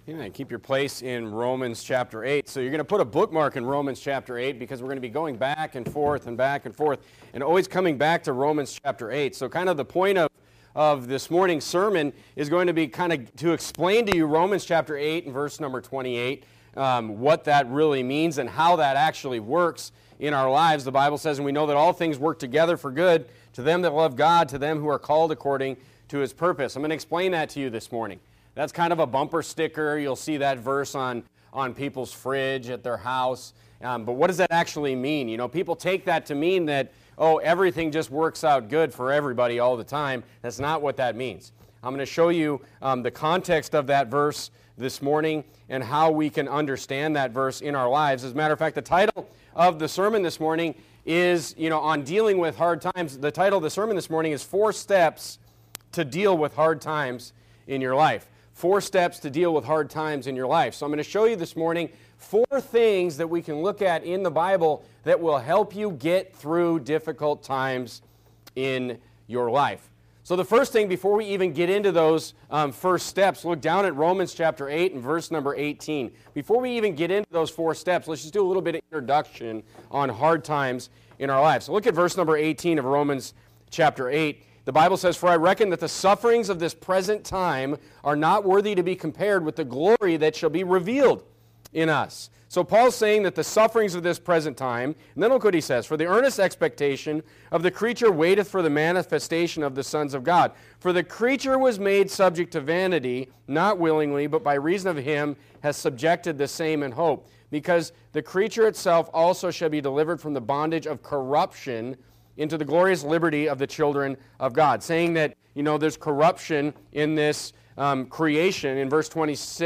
Yeah, keep your place in Romans chapter 8. So you're going to put a bookmark in Romans chapter 8 because we're going to be going back and forth and always coming back to Romans chapter 8. So kind of the point of this morning's sermon is going to be kind of to explain to you Romans chapter 8 and verse number 28, what that really means and how that actually works in our lives. The Bible says, and we know that all things work together for good to them that love God, to them who are called according to His purpose. I'm going to explain that to you this morning. That's kind of a bumper sticker. You'll see that verse on people's fridge at their house. But what does that actually mean? You know, people take that to mean that, oh, everything just works out good for everybody all the time. That's not what that means. I'm going to show you the context of that verse this morning and how we can understand that verse in our lives. As a matter of fact, the title of the sermon this morning is, on dealing with hard times. The title of the sermon this morning is 4 Steps to Deal with Hard Times in Your Life. 4 steps to deal with hard times in your life. So I'm going to show you this morning 4 things that we can look at in the Bible that will help you get through difficult times in your life. So the first thing, before we even get into those first steps, look down at Romans chapter 8 and verse number 18. Before we even get into those 4 steps, let's just do a little bit of introduction on hard times in our lives. So look at verse number 18 of Romans chapter 8. The Bible says, "For I reckon that the sufferings of this present time are not worthy to be compared with the glory that shall be revealed in us." So Paul's saying that the sufferings of this present time, and then look what he says, "For the earnest expectation of the creature waiteth for the manifestation of the sons of God. For the creature was made subject to vanity, not willingly, but by reason of him has subjected the same in hope. Because the creature itself also shall be delivered from the bondage of corruption into the glorious liberty of the children of God." Saying that, there's corruption in this creation. In verse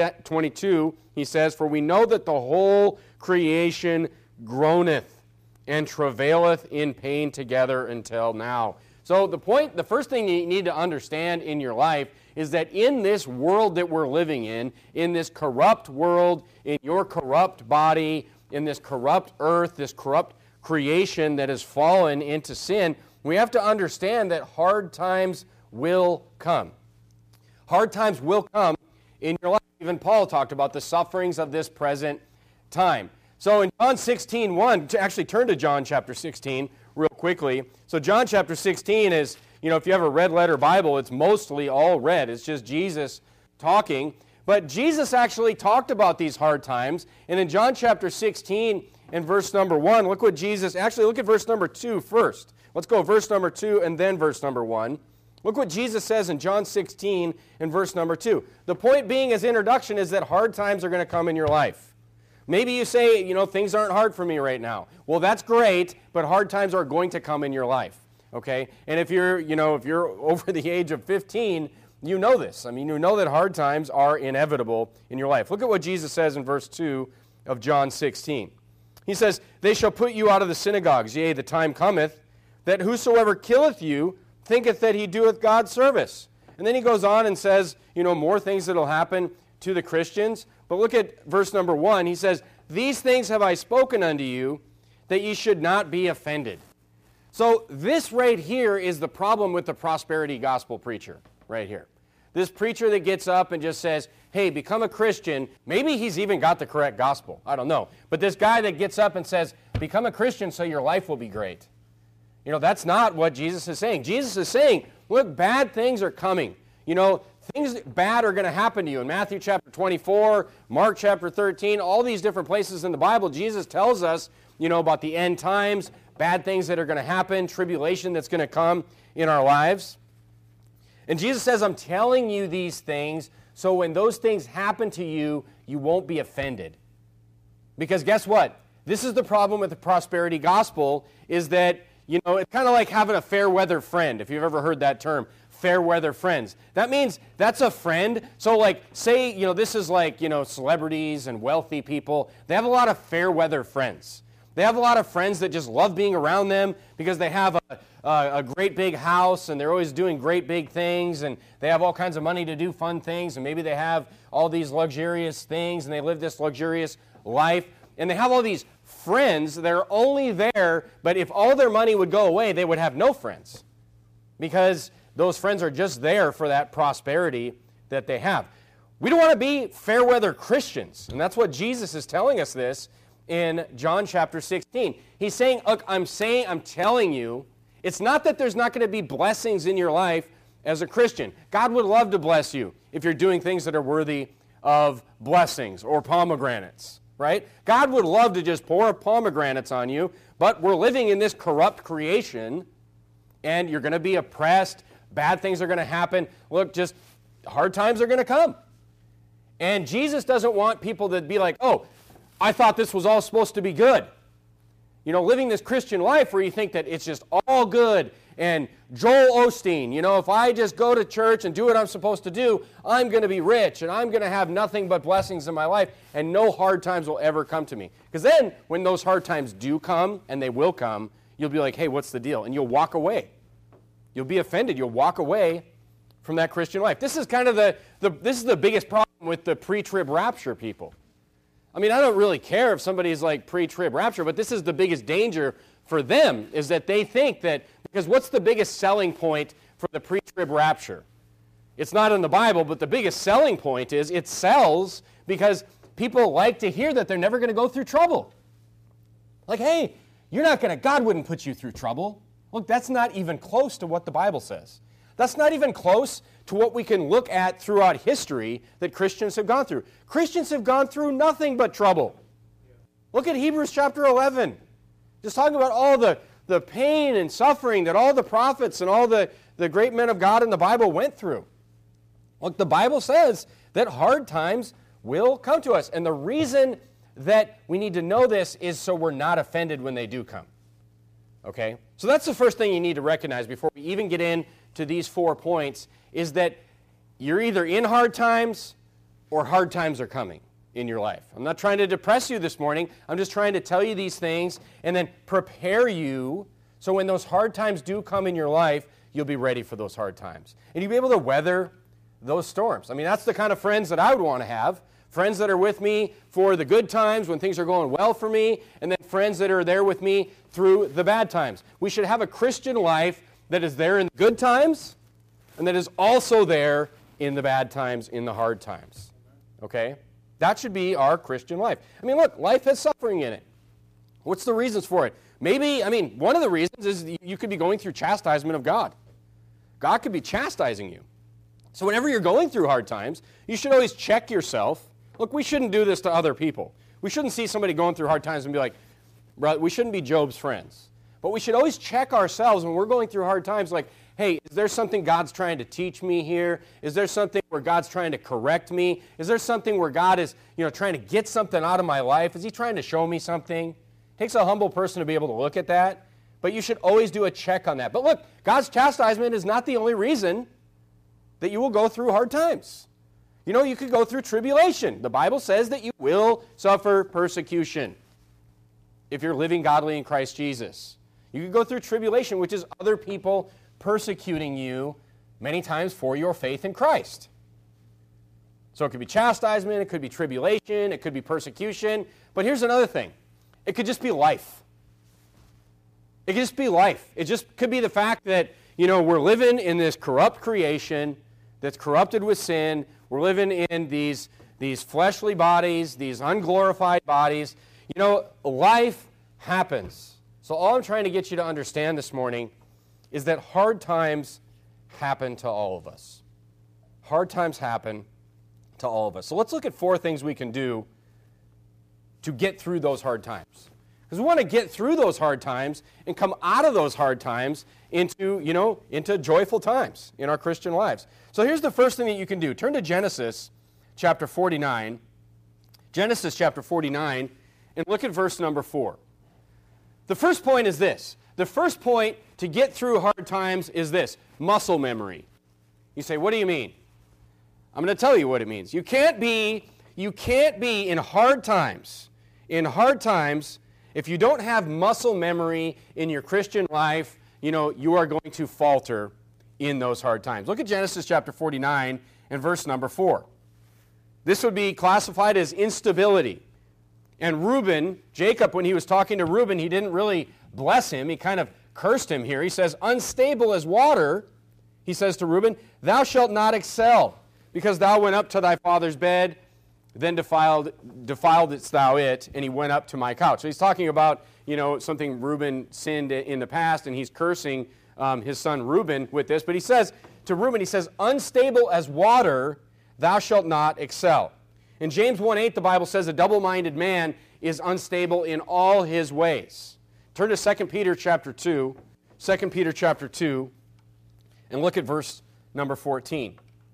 22, he says, "For we know that the whole creation groaneth and travaileth in pain together until now." So the first thing you need to understand in your life is that in this world that we're living in this corrupt world, in your corrupt body, in this corrupt earth, this corrupt creation that has fallen into sin, we have to understand that hard times will come. Hard times will come in your life. Even Paul talked about the sufferings of this present time. So in John 16:1, to actually turn to John chapter 16 real quickly. So John chapter 16 is, if you have a red letter Bible, it's mostly all red. It's just Jesus talking. But Jesus actually talked about these hard times. And in John chapter 16 and verse number 1, look what Jesus, actually look at verse number 2 first. Let's go verse number 2 and then verse number 1. Look what Jesus says in John 16 and verse number 2. The point being, as introduction, is that hard times are going to come in your life. Maybe you say, things aren't hard for me right now. Well, that's great, but hard times are going to come in your life, okay? And if you're over the age of 15, you know this. I mean, you know that hard times are inevitable in your life. Look at what Jesus says in verse 2 of John 16. He says, "They shall put you out of the synagogues, yea, the time cometh, that whosoever killeth you thinketh that he doeth God service." And then he goes on and says, more things that will happen to the Christians. But look at verse number 1. He says, "These things have I spoken unto you, that ye should not be offended." So this right here is the problem with the prosperity gospel preacher, right here. This preacher that gets up and just says, hey, become a Christian. Maybe he's even got the correct gospel. I don't know. But this guy that gets up and says, become a Christian so your life will be great. That's not what Jesus is saying. Jesus is saying, look, bad things are coming. Things bad are going to happen to you. In Matthew chapter 24, Mark chapter 13, all these different places in the Bible, Jesus tells us, about the end times, bad things that are going to happen, tribulation that's going to come in our lives. And Jesus says, I'm telling you these things so when those things happen to you, you won't be offended. Because guess what? This is the problem with the prosperity gospel, is that, it's kind of like having a fair weather friend, if you've ever heard that term, fair weather friends. That means that's a friend. So say, this is like, celebrities and wealthy people. They have a lot of fair weather friends. They have a lot of friends that just love being around them because they have a great big house and they're always doing great big things and they have all kinds of money to do fun things and maybe they have all these luxurious things and they live this luxurious life and they have all these friends that are only there, but if all their money would go away, they would have no friends because those friends are just there for that prosperity that they have. We don't want to be fair weather Christians. And that's what Jesus is telling us this in John chapter 16. He's saying, look, I'm telling you, it's not that there's not going to be blessings in your life as a Christian. God would love to bless you if you're doing things that are worthy of blessings or pomegranates, right? God would love to just pour pomegranates on you, but we're living in this corrupt creation, and you're going to be oppressed. Bad things are going to happen. Look, just hard times are going to come. And Jesus doesn't want people to be like, oh, I thought this was all supposed to be good. You know, living this Christian life where you think that it's just all good. And Joel Osteen, you know, if I just go to church and do what I'm supposed to do, I'm going to be rich and I'm going to have nothing but blessings in my life and no hard times will ever come to me. Because then when those hard times do come, and they will come, you'll be like, hey, what's the deal? And you'll walk away. You'll be offended. You'll walk away from that Christian life. This is kind of this is the biggest problem with the pre-trib rapture people. I mean, I don't really care if somebody's like pre-trib rapture, but this is the biggest danger for them, is that they think that, because what's the biggest selling point for the pre-trib rapture? It's not in the Bible, but the biggest selling point is it sells because people like to hear that they're never going to go through trouble. Like, hey, God wouldn't put you through trouble. Look, that's not even close to what the Bible says. That's not even close to what we can look at throughout history that Christians have gone through. Christians have gone through nothing but trouble. Look at Hebrews chapter 11. Just talking about all the pain and suffering that all the prophets and all the great men of God in the Bible went through. Look, the Bible says that hard times will come to us. And the reason that we need to know this is so we're not offended when they do come. Okay? So that's the first thing you need to recognize before we even get into these 4 points, is that you're either in hard times or hard times are coming in your life. I'm not trying to depress you this morning. I'm just trying to tell you these things and then prepare you so when those hard times do come in your life, you'll be ready for those hard times. And you'll be able to weather those storms. I mean, that's the kind of friends that I would want to have. Friends that are with me for the good times when things are going well for me, and then friends that are there with me through the bad times. We should have a Christian life that is there in the good times and that is also there in the bad times, in the hard times. Okay? That should be our Christian life. I mean, look, life has suffering in it. What's the reasons for it? Maybe, one of the reasons is you could be going through chastisement of God. God could be chastising you. So whenever you're going through hard times, you should always check yourself. Look, we shouldn't do this to other people. We shouldn't see somebody going through hard times and be like, we shouldn't be Job's friends. But we should always check ourselves when we're going through hard times, like, hey, is there something God's trying to teach me here? Is there something where God's trying to correct me? Is there something where God is, trying to get something out of my life? Is he trying to show me something? It takes a humble person to be able to look at that. But you should always do a check on that. But look, God's chastisement is not the only reason that you will go through hard times. You could go through tribulation. The Bible says that you will suffer persecution if you're living godly in Christ Jesus. You could go through tribulation, which is other people persecuting you many times for your faith in Christ. So it could be chastisement, it could be tribulation, it could be persecution. But here's another thing. It could just be life. It could just be life. It just could be the fact that, we're living in this corrupt creation that's corrupted with sin. We're living in these fleshly bodies, these unglorified bodies. Life happens. So all I'm trying to get you to understand this morning is that hard times happen to all of us. Hard times happen to all of us. So let's look at 4 things we can do to get through those hard times. Because we want to get through those hard times and come out of those hard times into joyful times in our Christian lives. So here's the first thing that you can do. Turn to Genesis chapter 49. Genesis chapter 49, and look at verse number 4. The first point is this. The first point to get through hard times is this: muscle memory. You say, what do you mean? I'm going to tell you what it means. You can't be in hard times, if you don't have muscle memory in your Christian life, you are going to falter in those hard times. Look at Genesis chapter 49 and verse number 4. This would be classified as instability. And Reuben, Jacob, when he was talking to Reuben, he didn't really bless him. He kind of cursed him here. He says, unstable as water, he says to Reuben, thou shalt not excel. because thou went up to thy father's bed, then defiledst thou it, and he went up to my couch. So he's talking about, something Reuben sinned in the past, and he's cursing his son Reuben with this. But he says to Reuben, unstable as water, thou shalt not excel. In James 1:8, the Bible says a double-minded man is unstable in all his ways. Turn to 2 Peter chapter 2, 2 Peter chapter 2, and look at verse number 14.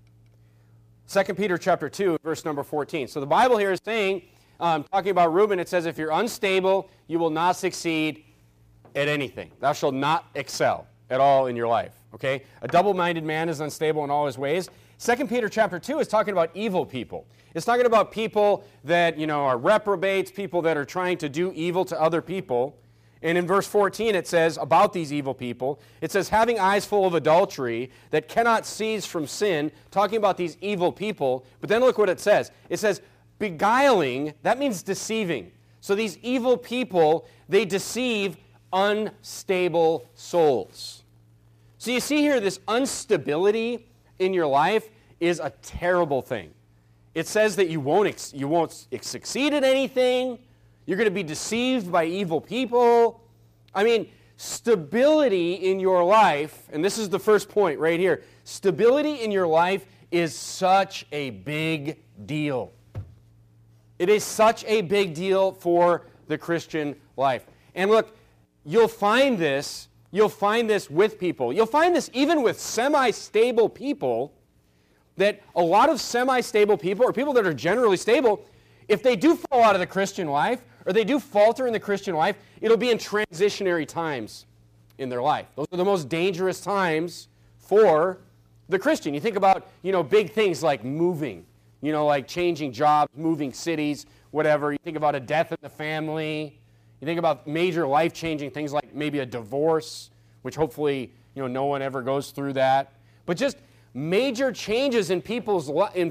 2 Peter chapter 2, verse number 14. So the Bible here is saying, talking about Reuben, it says, if you're unstable, you will not succeed at anything. Thou shalt not excel at all in your life. Okay? A double-minded man is unstable in all his ways. 2 Peter chapter 2 is talking about evil people. It's talking about people that, are reprobates, people that are trying to do evil to other people. And in verse 14 it says about these evil people, it says, having eyes full of adultery that cannot cease from sin, talking about these evil people. But then look what it says. It says, beguiling, that means deceiving. So these evil people, they deceive unstable souls. So you see here, this instability in your life is a terrible thing. It says that you won't succeed at anything. You're going to be deceived by evil people. I mean, stability in your life, and this is the first point right here, stability in your life is such a big deal. It is such a big deal for the Christian life. And look, you'll find this with people. You'll find this even with semi-stable people, that a lot of semi-stable people, or people that are generally stable, if they do fall out of the Christian life, or they do falter in the Christian life, it'll be in transitionary times in their life. Those are the most dangerous times for the Christian. You think about, big things like moving, like changing jobs, moving cities, whatever. You think about a death in the family. You think about major life-changing things like maybe a divorce, which hopefully, no one ever goes through that. But just major changes in people's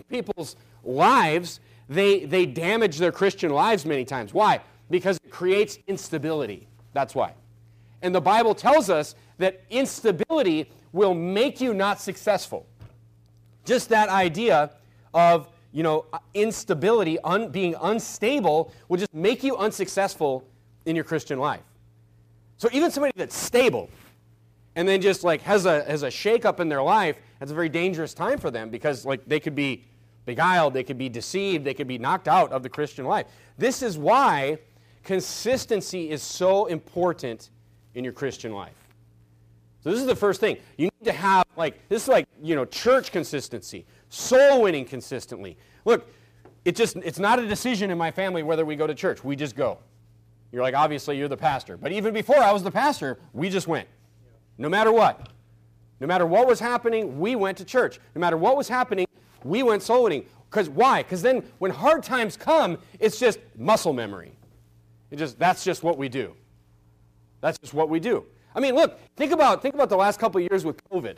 lives, they damage their Christian lives many times. Why? Because it creates instability. That's why. And the Bible tells us that instability will make you not successful. Just that idea of, instability, being unstable, will just make you unsuccessful in your Christian life. So even somebody that's stable and then just has a shake-up in their life, that's a very dangerous time for them, because they could be beguiled, they could be deceived, they could be knocked out of the Christian life. This is why consistency is so important in your Christian life. So this is the first thing. You need to have, church consistency, soul winning consistently. Look, it's not a decision in my family whether we go to church. We just go. You're like, obviously you're the pastor. But even before I was the pastor, we just went. No matter what. No matter what was happening, we went to church. No matter what was happening, we went soul winning. Because why? Because then when hard times come, it's just muscle memory. That's just what we do. That's just what we do. I mean, look, think about the last couple of years with COVID.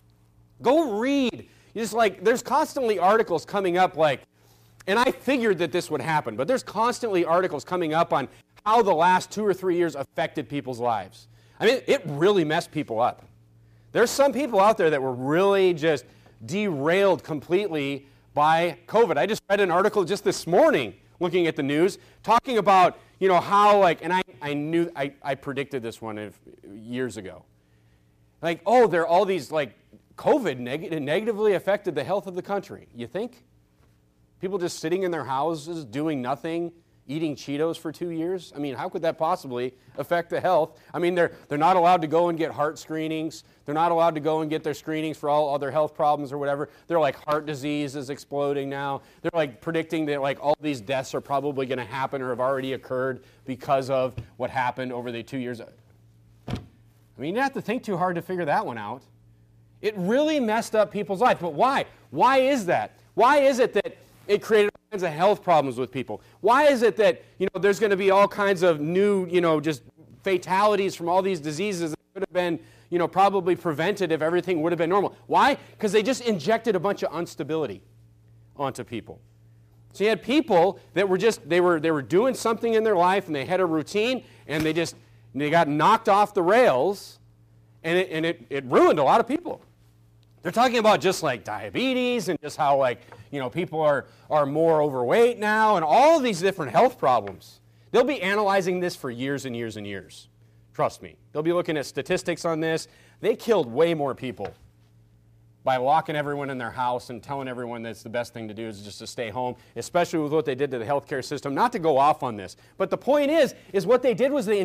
Go read. There's constantly articles coming up and I figured that this would happen, but there's constantly articles coming up on how the last 2 or 3 years affected people's lives. I mean, it really messed people up. There's some people out there that were really just derailed completely by COVID. I just read an article just this morning, looking at the news, talking about, how, and I predicted this one years ago. There are all these, COVID negatively affected the health of the country. You think? People just sitting in their houses, doing nothing, eating Cheetos for 2 years? I mean, how could that possibly affect the health? I mean, they're not allowed to go and get heart screenings. They're not allowed to go and get their screenings for all other health problems or whatever. They're heart disease is exploding now. They're predicting that all these deaths are probably going to happen or have already occurred because of what happened over the 2 years. I mean, you don't have to think too hard to figure that one out. It really messed up people's lives. But why? Why is that? Why is it that it created all kinds of health problems with people? Why is it that, there's going to be all kinds of new, just fatalities from all these diseases that could have been, probably prevented if everything would have been normal? Why? Because they just injected a bunch of instability onto people. So you had people that were they were doing something in their life and they had a routine and they got knocked off the rails and it ruined a lot of people. They're talking about just like diabetes and just how like, people are more overweight now and all of these different health problems. They'll be analyzing this for years and years and years. Trust me. They'll be looking at statistics on this. They killed way more people by locking everyone in their house and telling everyone that's the best thing to do is just to stay home, especially with what they did to the healthcare system. Not to go off on this, but the point is what they did was they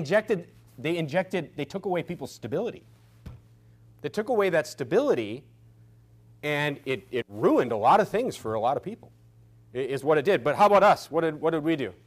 took away people's stability. They took away that stability, and it ruined a lot of things for a lot of people, is what it did. But how about us? What did we do?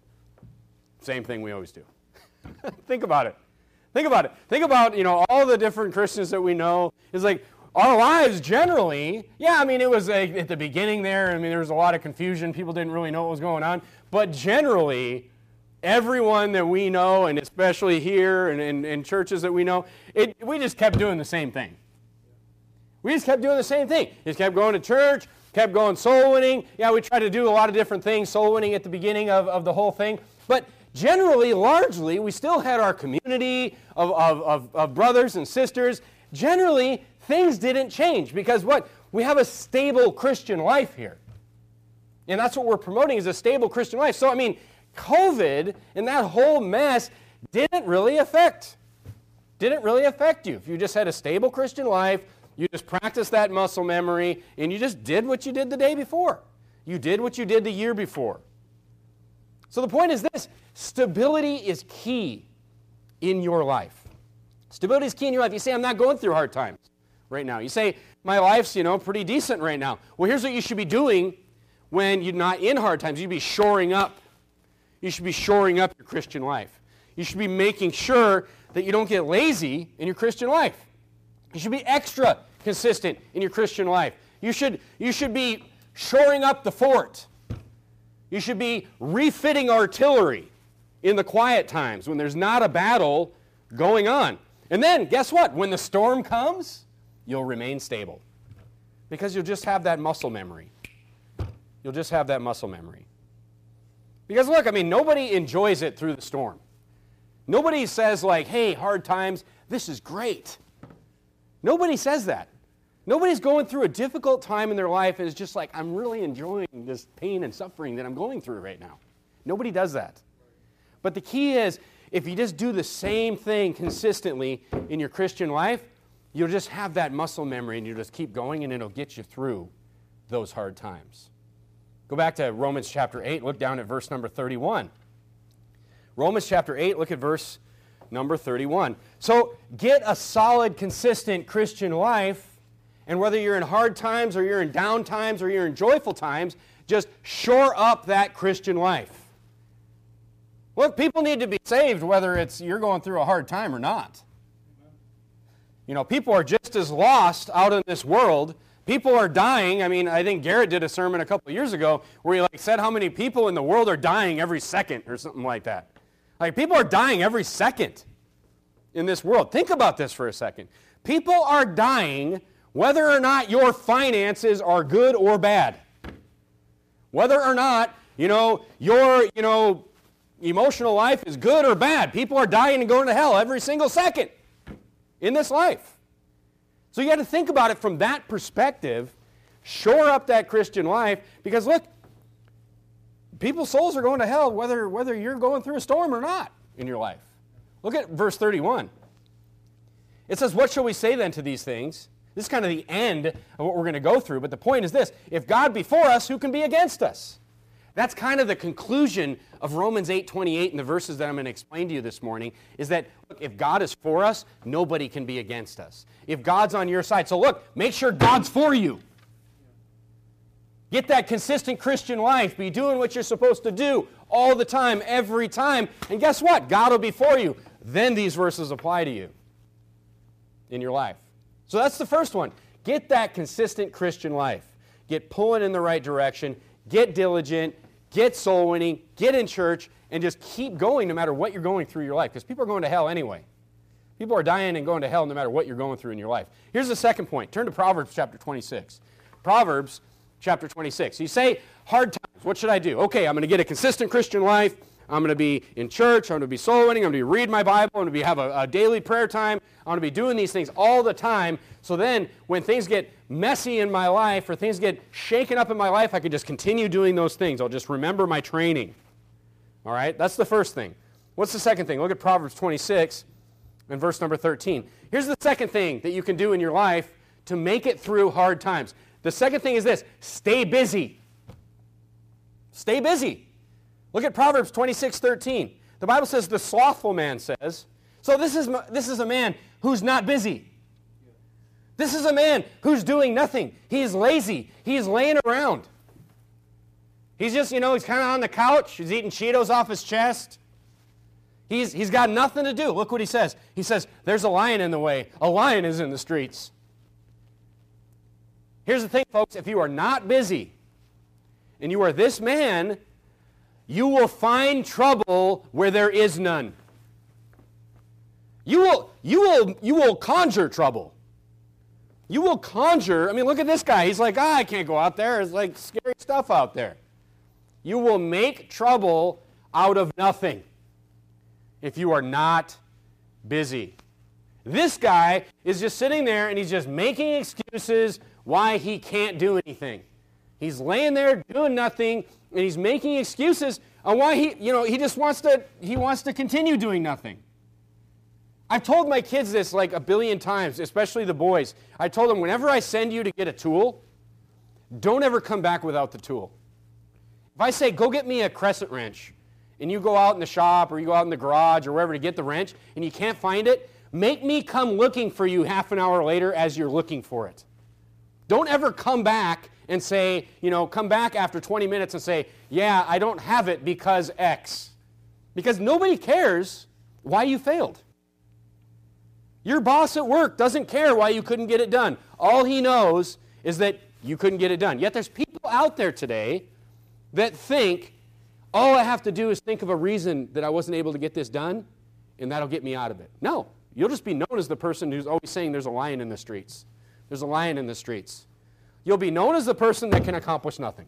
Same thing we always do. Think about it. Think about, all the different Christians that we know. It's like, our lives generally, it was at the beginning there, there was a lot of confusion. People didn't really know what was going on. But generally, everyone that we know, and especially here and in churches that we know, we just kept doing the same thing. We just kept doing the same thing. Just kept going to church, kept going soul winning. Yeah, we tried to do a lot of different things, soul winning at the beginning of the whole thing. But generally, largely, we still had our community of brothers and sisters. Generally, things didn't change because what? We have a stable Christian life here. And that's what we're promoting is a stable Christian life. So, COVID and that whole mess didn't really affect you. If you just had a stable Christian life, you just practiced that muscle memory, and you just did what you did the day before. You did what you did the year before. So the point is this, stability is key in your life. Stability is key in your life. You say, I'm not going through hard times right now. You say, my life's, pretty decent right now. Well, here's what you should be doing when you're not in hard times. You'd be shoring up. You should be shoring up your Christian life. You should be making sure that you don't get lazy in your Christian life. You should be extra consistent in your Christian life. You should be shoring up the fort. You should be refitting artillery in the quiet times when there's not a battle going on. And then, guess what? When the storm comes, you'll remain stable because you'll just have that muscle memory. You'll just have that muscle memory. Because look, nobody enjoys it through the storm. Nobody says like, hey, hard times, this is great. Nobody says that. Nobody's going through a difficult time in their life and is just like, I'm really enjoying this pain and suffering that I'm going through right now. Nobody does that. But the key is, if you just do the same thing consistently in your Christian life, you'll just have that muscle memory and you'll just keep going and it'll get you through those hard times. Go back to Romans chapter 8, look down at verse number 31. Romans chapter 8, look at verse number 31. So get a solid, consistent Christian life, and whether you're in hard times or you're in down times or you're in joyful times, just shore up that Christian life. Look, people need to be saved whether it's you're going through a hard time or not. People are just as lost out in this world. People are dying. I think Garrett did a sermon a couple of years ago where he said how many people in the world are dying every second or something like that. People are dying every second in this world. Think about this for a second. People are dying whether or not your finances are good or bad. Whether or not, your, emotional life is good or bad. People are dying and going to hell every single second in this life. So you got to think about it from that perspective. Shore up that Christian life because look, people's souls are going to hell whether you're going through a storm or not in your life. Look at verse 31. It says, what shall we say then to these things? This is kind of the end of what we're going to go through, but the point is this. If God be for us, who can be against us? That's kind of the conclusion of Romans 8:28 and the verses that I'm going to explain to you this morning, is that look, if God is for us, nobody can be against us. If God's on your side, so look, make sure God's for you. Get that consistent Christian life. Be doing what you're supposed to do all the time, every time. And guess what? God will be for you. Then these verses apply to you in your life. So that's the first one. Get that consistent Christian life. Get pulling in the right direction. Get diligent. Get soul winning. Get in church. And just keep going no matter what you're going through your life. Because people are going to hell anyway. People are dying and going to hell no matter what you're going through in your life. Here's the second point. Turn to Proverbs chapter 26. Proverbs chapter 26. You say, hard times, what should I do? Okay, I'm going to get a consistent Christian life. I'm going to be in church, I'm going to be soul winning, I'm going to be reading my Bible, I'm going to have a daily prayer time, I'm going to be doing these things all the time. So then when things get messy in my life or things get shaken up in my life, I can just continue doing those things. I'll just remember my training. All right, that's the first thing. What's the second thing? Look at Proverbs 26 and verse number 13. Here's the second thing that you can do in your life to make it through hard times. The second thing is this: stay busy. Stay busy. Look at Proverbs 26:13. The Bible says the slothful man says, so this is a man who's not busy. This is a man who's doing nothing. He's lazy. He's laying around. He's just, he's kind of on the couch. He's eating Cheetos off his chest. He's got nothing to do. Look what he says. He says, there's a lion in the way. A lion is in the streets. Here's the thing, folks. If you are not busy and you are this man, you will find trouble where there is none. You will conjure trouble. You will conjure. I mean, look at this guy. He's like, I can't go out there. There's like scary stuff out there. You will make trouble out of nothing if you are not busy. This guy is just sitting there and he's just making excuses why he can't do anything. He's laying there doing nothing and he's making excuses on why he just wants to continue doing nothing. I've told my kids this like a billion times, especially the boys. I told them, whenever I send you to get a tool, don't ever come back without the tool. If I say, go get me a crescent wrench, and you go out in the shop or you go out in the garage or wherever to get the wrench, and you can't find it, make me come looking for you half an hour later as you're looking for it. Don't ever come back and say, come back after 20 minutes and say, yeah, I don't have it because X. Because nobody cares why you failed. Your boss at work doesn't care why you couldn't get it done. All he knows is that you couldn't get it done. Yet there's people out there today that think, all I have to do is think of a reason that I wasn't able to get this done, and that'll get me out of it. No, you'll just be known as the person who's always saying there's a lion in the streets. There's a lion in the streets. You'll be known as the person that can accomplish nothing.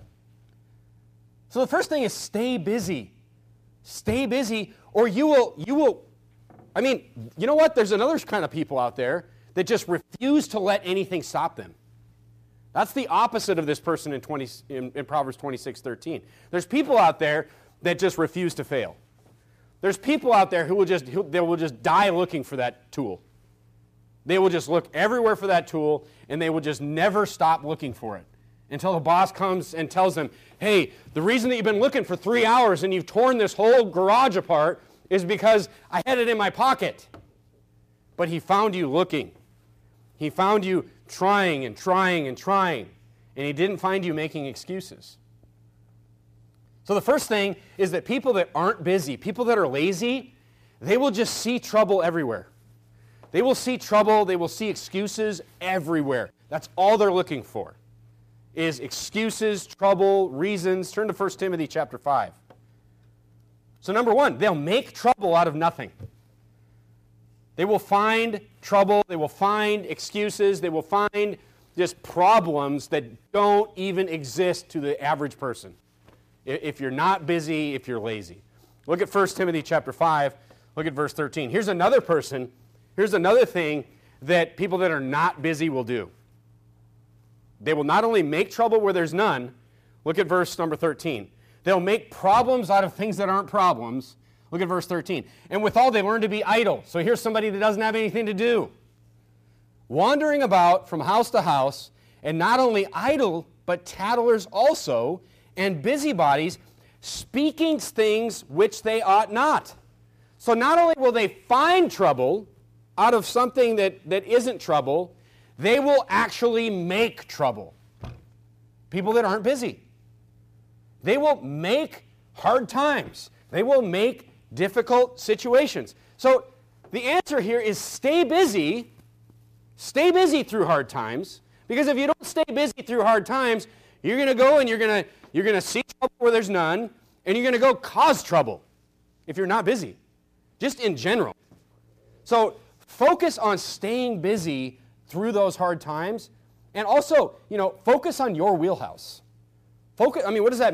So the first thing is stay busy. Stay busy, or you will. I mean, you know what? There's another kind of people out there that just refuse to let anything stop them. That's the opposite of this person in Proverbs 26:13. There's people out there that just refuse to fail. There's people out there who will just die looking for that tool. They will just look everywhere for that tool, and they will just never stop looking for it until the boss comes and tells them, hey, the reason that you've been looking for 3 hours and you've torn this whole garage apart is because I had it in my pocket. But he found you looking. He found you trying and trying and trying, and he didn't find you making excuses. So the first thing is that people that aren't busy, people that are lazy, they will just see trouble everywhere. They will see trouble, they will see excuses everywhere. That's all they're looking for, is excuses, trouble, reasons. Turn to 1 Timothy chapter 5. So number one, they'll make trouble out of nothing. They will find trouble, they will find excuses, they will find just problems that don't even exist to the average person. If you're not busy, if you're lazy. Look at 1 Timothy chapter 5, look at verse 13. Here's another thing that people that are not busy will do. They will not only make trouble where there's none, look at verse number 13. They'll make problems out of things that aren't problems. Look at verse 13. And withal they learn to be idle. So here's somebody that doesn't have anything to do. Wandering about from house to house, and not only idle, but tattlers also, and busybodies, speaking things which they ought not. So not only will they find trouble out of something that isn't trouble, they will actually make trouble. People that aren't busy. They will make hard times. They will make difficult situations. So the answer here is stay busy. Stay busy through hard times. Because if you don't stay busy through hard times, you're going to go and you're going to see trouble where there's none, and you're going to go cause trouble if you're not busy, just in general. So focus on staying busy through those hard times, and also, focus on your wheelhouse. What does that mean?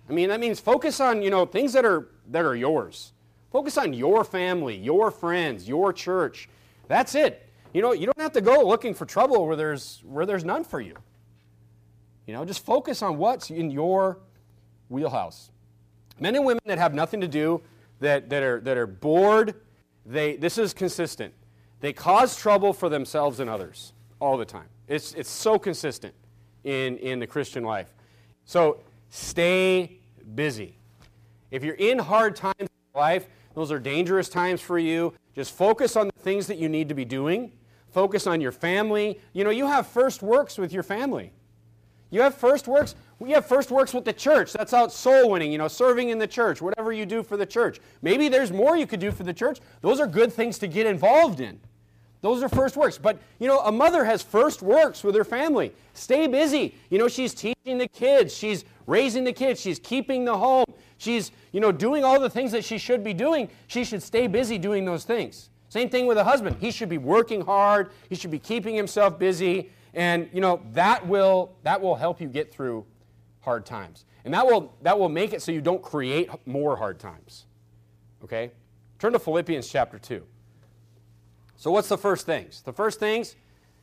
I mean, that means focus on, things that are yours. Focus on your family, your friends, your church. That's it. You don't have to go looking for trouble where there's none for you. Just focus on what's in your wheelhouse. Men and women that have nothing to do, that are bored, this is consistent. They cause trouble for themselves and others all the time. It's so consistent in the Christian life. So stay busy. If you're in hard times in life, those are dangerous times for you. Just focus on the things that you need to be doing. Focus on your family. You have first works with your family. You have first works. We have first works with the church. That's out soul winning, serving in the church, whatever you do for the church. Maybe there's more you could do for the church. Those are good things to get involved in. Those are first works. But, a mother has first works with her family. Stay busy. She's teaching the kids. She's raising the kids. She's keeping the home. She's, doing all the things that she should be doing. She should stay busy doing those things. Same thing with a husband. He should be working hard. He should be keeping himself busy. And, that will help you get through hard times. And that will make it so you don't create more hard times. Okay? Turn to Philippians chapter 2. So what's the first things? The first things,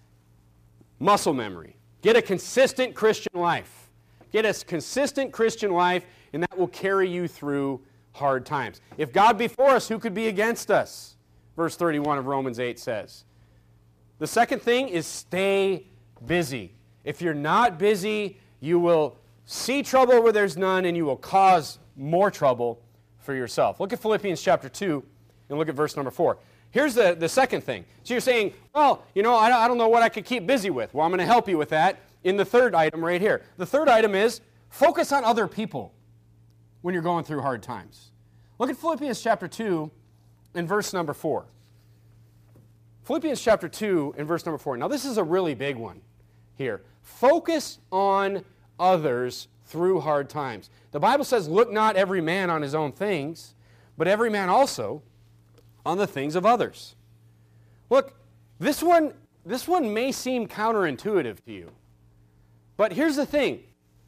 muscle memory. Get a consistent Christian life. Get a consistent Christian life, and that will carry you through hard times. If God be for us, who could be against us? Verse 31 of Romans 8 says. The second thing is stay busy. If you're not busy, you will see trouble where there's none, and you will cause more trouble for yourself. Look at Philippians chapter 2, and look at verse number 4. Here's the second thing. So you're saying, well, I don't know what I could keep busy with. Well, I'm going to help you with that in the third item right here. The third item is focus on other people when you're going through hard times. Look at Philippians chapter 2 and verse number 4. Philippians chapter 2 and verse number 4. Now, this is a really big one here. Focus on others through hard times. The Bible says, look not every man on his own things, but every man also on the things of others. Look, this one may seem counterintuitive to you. But here's the thing.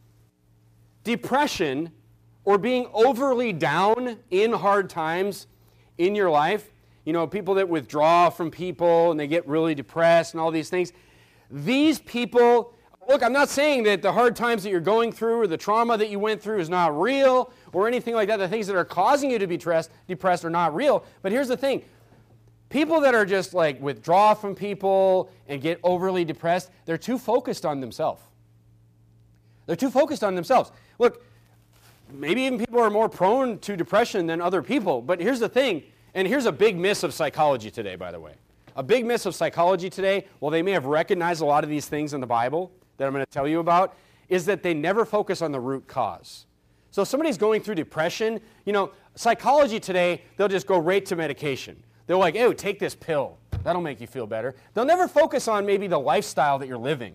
Depression or being overly down in hard times in your life, people that withdraw from people and they get really depressed and all these things, these people, look, I'm not saying that the hard times that you're going through or the trauma that you went through is not real or anything like that. The things that are causing you to be depressed are not real. But here's the thing. People that are just withdraw from people and get overly depressed, they're too focused on themselves. They're too focused on themselves. Look, maybe even people are more prone to depression than other people. But here's the thing, and here's a big miss of psychology today, by the way. A big miss of psychology today, while they may have recognized a lot of these things in the Bible that I'm going to tell you about, is that they never focus on the root cause. So if somebody's going through depression, psychology today, they'll just go right to medication. They're like, oh, take this pill. That'll make you feel better. They'll never focus on maybe the lifestyle that you're living.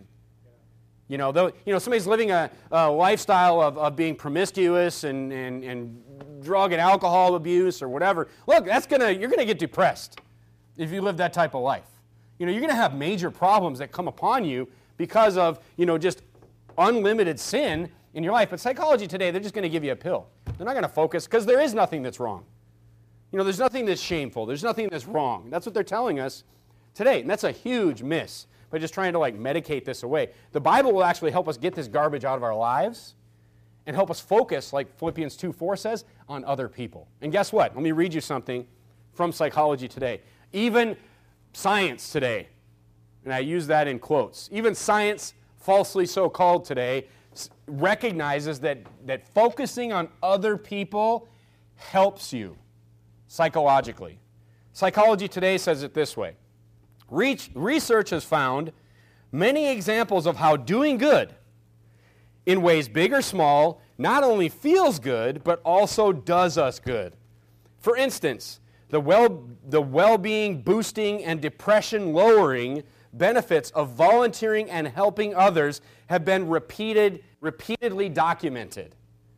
Somebody's living a lifestyle of being promiscuous and drug and alcohol abuse or whatever. Look, you're going to get depressed if you live that type of life. You're going to have major problems that come upon you because of, just unlimited sin in your life. But psychology today, they're just going to give you a pill. They're not going to focus because there is nothing that's wrong. There's nothing that's shameful. There's nothing that's wrong. That's what they're telling us today. And that's a huge miss by just trying to medicate this away. The Bible will actually help us get this garbage out of our lives and help us focus, like Philippians 2:4 says, on other people. And guess what? Let me read you something from psychology today. Even science today, and I use that in quotes, even science, falsely so called today, recognizes that focusing on other people helps you psychologically. Psychology today says it this way. Research has found many examples of how doing good, in ways big or small, not only feels good, but also does us good. For instance, the well-being boosting and depression lowering benefits of volunteering and helping others have been repeatedly documented,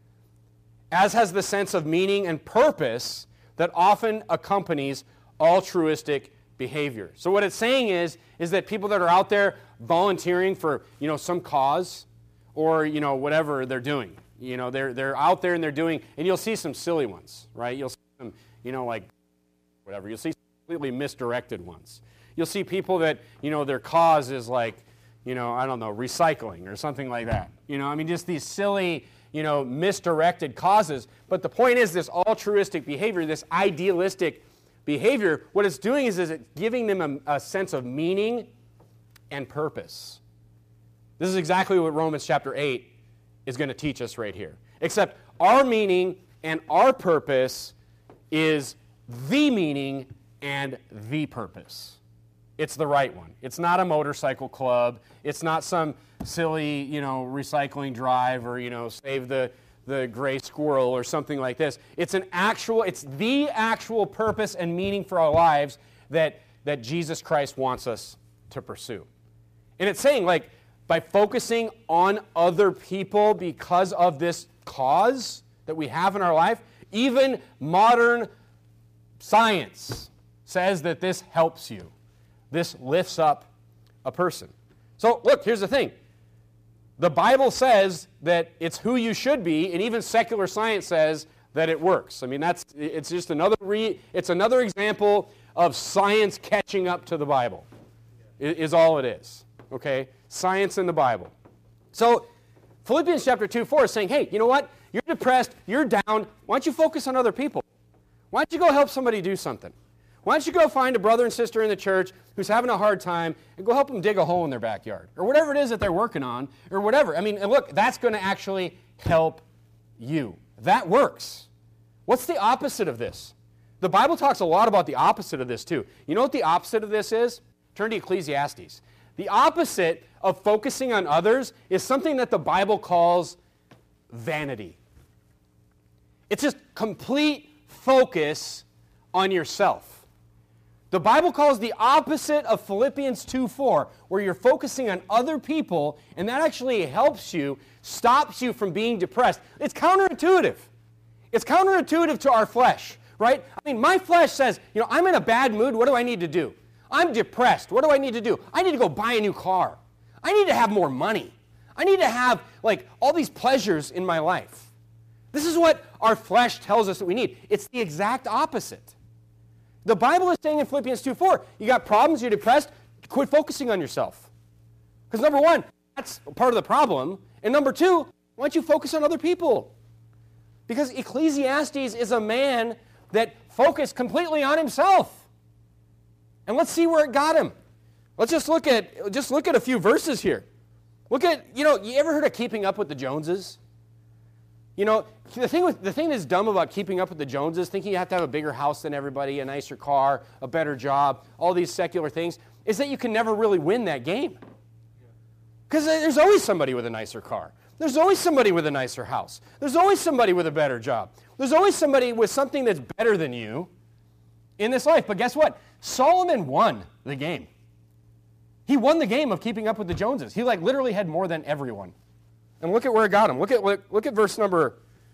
as has the sense of meaning and purpose that often accompanies altruistic behavior. So what it's saying is that people that are out there volunteering for, some cause or, whatever they're doing, You know, they're out there and they're doing, and you'll see some silly ones, right? You'll see some, you know, like whatever. You'll see completely misdirected ones. You'll see people that, you know, their cause is like, you know, I don't know, recycling or something like that. You know, I mean, just these silly, you know, misdirected causes. But the point is, this altruistic behavior, this idealistic behavior, what it's doing is it's giving them a sense of meaning and purpose. This is exactly what Romans chapter 8 is going to teach us right here. Except our meaning and our purpose is the meaning and the purpose. It's the right one. It's not a motorcycle club. It's not some silly, you know, recycling drive or, you know, save the gray squirrel or something like this. It's the actual purpose and meaning for our lives that Jesus Christ wants us to pursue. And it's saying, like, by focusing on other people because of this cause that we have in our life, even modern science says that this helps you. This lifts up a person. So, look, here's the thing. The Bible says that it's who you should be, and even secular science says that it works. I mean, it's just another example of science catching up to the Bible, is all it is. Okay? Science in the Bible. So, Philippians chapter 2:4 is saying, hey, you know what? You're depressed, you're down, why don't you focus on other people? Why don't you go help somebody do something? Why don't you go find a brother and sister in the church who's having a hard time and go help them dig a hole in their backyard or whatever it is that they're working on or whatever. I mean, and look, that's going to actually help you. That works. What's the opposite of this? The Bible talks a lot about the opposite of this too. You know what the opposite of this is? Turn to Ecclesiastes. The opposite of focusing on others is something that the Bible calls vanity. It's just complete focus on yourself. The Bible calls the opposite of Philippians 2:4, where you're focusing on other people, and that actually helps you, stops you from being depressed. It's counterintuitive. It's counterintuitive to our flesh, right? I mean, my flesh says, you know, I'm in a bad mood. What do I need to do? I'm depressed. What do I need to do? I need to go buy a new car. I need to have more money. I need to have, like, all these pleasures in my life. This is what our flesh tells us that we need. It's the exact opposite. The Bible is saying in Philippians 2:4, you got problems, you're depressed, quit focusing on yourself. Because number one, that's part of the problem. And number two, why don't you focus on other people? Because Ecclesiastes is a man that focused completely on himself. And let's see where it got him. Let's just look at a few verses here. Look at, you know, you ever heard of Keeping Up with the Joneses? You know, the thing that's dumb about keeping up with the Joneses, thinking you have to have a bigger house than everybody, a nicer car, a better job, all these secular things, is that you can never really win that game. Because there's always somebody with a nicer car. There's always somebody with a nicer house. There's always somebody with a better job. There's always somebody with something that's better than you in this life. But guess what? Solomon won the game. He won the game of keeping up with the Joneses. He like literally had more than everyone. And look at where it got him. Look at verse number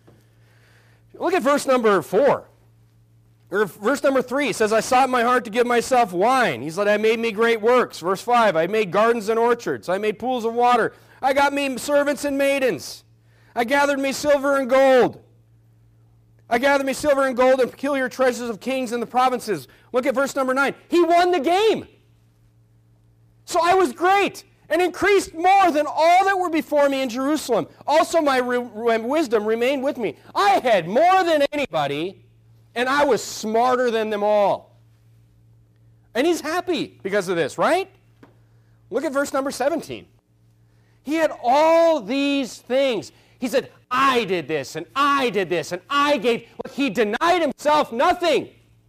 4. Or verse number 3. It says, I sought in my heart to give myself wine. He said, I made me great works. Verse 5. I made gardens and orchards. I made pools of water. I got me servants and maidens. I gathered me silver and gold. I gathered me silver and gold and peculiar treasures of kings in the provinces. Look at verse number 9. He won the game. So I was great and increased more than all that were before me in Jerusalem. Also my wisdom remained with me. I had more than anybody, and I was smarter than them all. And he's happy because of this, right? Look at verse number 17. He had all these things. He said, I did this, and I did this, and I gave. Look, he denied himself nothing.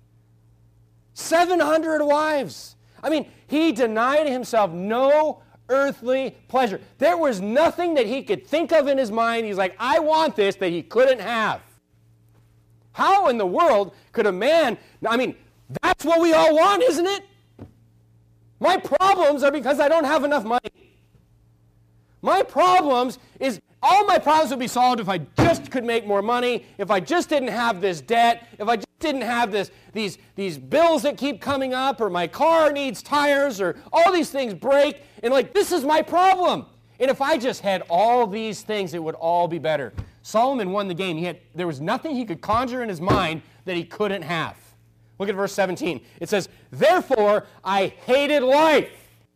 700 wives. I mean, he denied himself no earthly pleasure. There was nothing that he could think of in his mind. He's like, I want this, that he couldn't have. How in the world could a man, I mean, that's what we all want, isn't it? My problems are because I don't have enough money. My problems is, all my problems would be solved if I just could make more money, if I just didn't have this debt, if I just didn't have these bills that keep coming up, or my car needs tires, or all these things break, and like, this is my problem. And if I just had all these things, it would all be better. Solomon won the game. There was nothing he could conjure in his mind that he couldn't have. Look at verse 17. It says, therefore I hated life.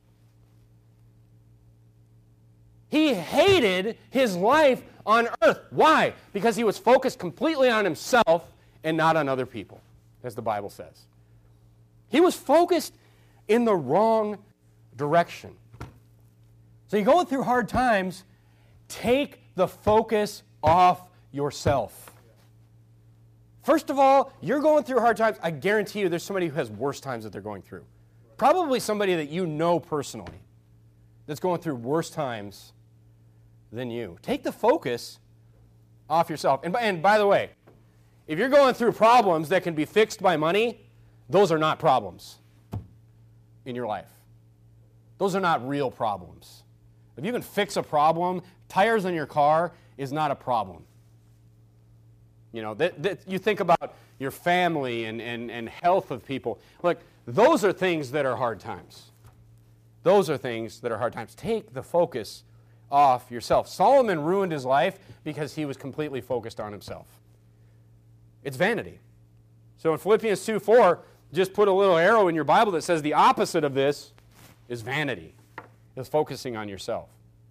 He hated his life on earth. Why? Because he was focused completely on himself and not on other people, as the Bible says. He was focused in the wrong direction. So you're going through hard times, take the focus off yourself. First of all, you're going through hard times. I guarantee you there's somebody who has worse times that they're going through. Probably somebody that you know personally that's going through worse times than you. Take the focus off yourself. And by the way, if you're going through problems that can be fixed by money, those are not problems in your life. Those are not real problems. If you can fix a problem, tires on your car is not a problem. You know, you think about your family and health of people. Look, those are things that are hard times. Those are things that are hard times. Take the focus off yourself. Solomon ruined his life because he was completely focused on himself. It's vanity. So in Philippians 2:4, just put a little arrow in your Bible that says the opposite of this is vanity. It's focusing on yourself.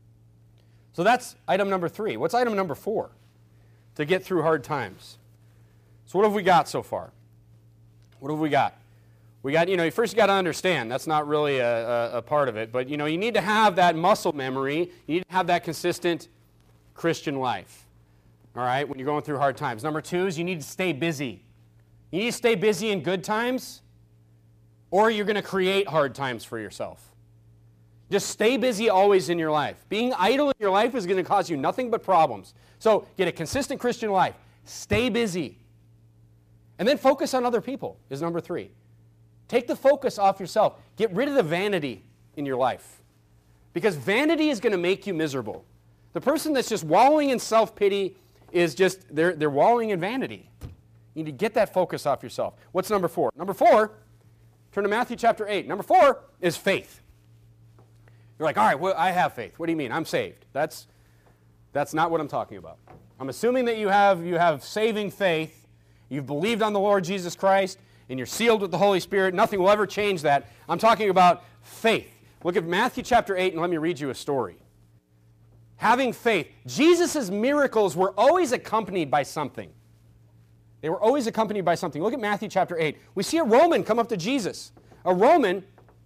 So that's item number 3. What's item number 4? To get through hard times. So what have we got so far? What have we got? We got, you first got to understand, that's not really a part of it, but, you need to have that muscle memory. You need to have that consistent Christian life, all right, when you're going through hard times. Number 2 is you need to stay busy. You need to stay busy in good times, or you're going to create hard times for yourself. Just stay busy always in your life. Being idle in your life is going to cause you nothing but problems. So get a consistent Christian life. Stay busy. And then focus on other people is number 3. Take the focus off yourself. Get rid of the vanity in your life. Because vanity is going to make you miserable. The person that's just wallowing in self-pity is just, they're wallowing in vanity. You need to get that focus off yourself. What's number 4? Number 4, turn to Matthew chapter 8. Number 4 is faith. You're like, all right, well, I have faith. What do you mean? I'm saved. That's not what I'm talking about. I'm assuming that you have saving faith. You've believed on the Lord Jesus Christ, and you're sealed with the Holy Spirit. Nothing will ever change that. I'm talking about faith. Look at Matthew chapter 8, and let me read you a story. Having faith. Jesus' miracles were always accompanied by something. They were always accompanied by something. Look at Matthew chapter 8. We see a Roman come up to Jesus. A Roman,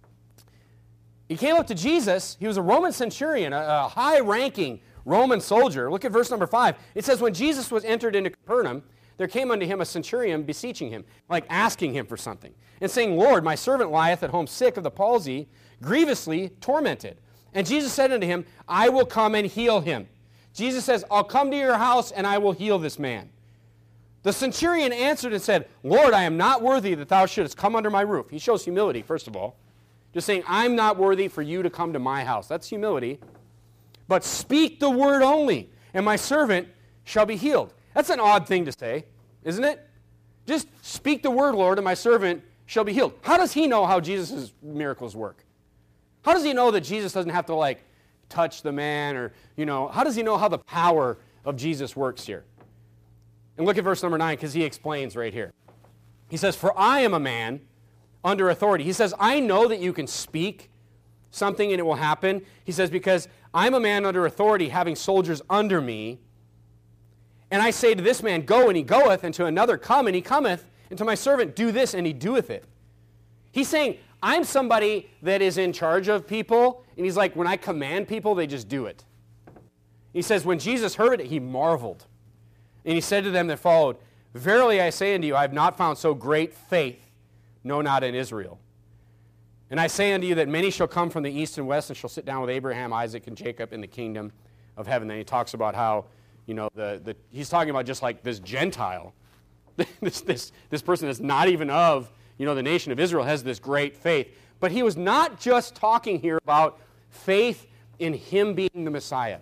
he came up to Jesus. He was a Roman centurion, a high-ranking Roman soldier. Look at verse number 5. It says, when Jesus was entered into Capernaum, there came unto him a centurion beseeching him, like asking him for something, and saying, Lord, my servant lieth at home sick of the palsy, grievously tormented. And Jesus said unto him, I will come and heal him. Jesus says, I'll come to your house and I will heal this man. The centurion answered and said, Lord, I am not worthy that thou shouldest come under my roof. He shows humility, first of all. Just saying, I'm not worthy for you to come to my house. That's humility. But speak the word only, and my servant shall be healed. That's an odd thing to say, isn't it? Just speak the word, Lord, and my servant shall be healed. How does he know how Jesus' miracles work? How does he know that Jesus doesn't have to, touch the man or, how does he know how the power of Jesus works here? And look at verse number 9, because he explains right here. He says, for I am a man under authority. He says, I know that you can speak something and it will happen. He says, because I'm a man under authority, having soldiers under me. And I say to this man, go, and he goeth, and to another, come, and he cometh, and to my servant, do this, and he doeth it. He's saying, I'm somebody that is in charge of people, and he's like, when I command people, they just do it. He says, when Jesus heard it, he marveled. And he said to them that followed, verily I say unto you, I have not found so great faith, no, not in Israel. And I say unto you that many shall come from the east and west, and shall sit down with Abraham, Isaac, and Jacob in the kingdom of heaven. Then he talks about how, he's talking about just like this Gentile, this person that's not even of, the nation of Israel has this great faith. But he was not just talking here about faith in him being the Messiah.